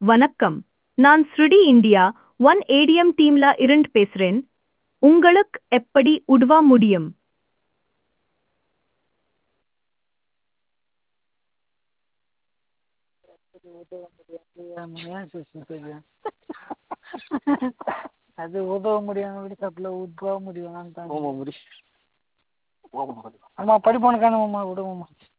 வணக்கம். நான் ஸ்ருடி India one ATM டீம்ல இருந்து பேசுறேன். உங்களுக்கு எப்படி உதவ முடியும்? அது உதவ முடியாம தப்புல உதவ முடியும். ஆமா படிப்பான காணுமாம்மா விடுவோம்மா.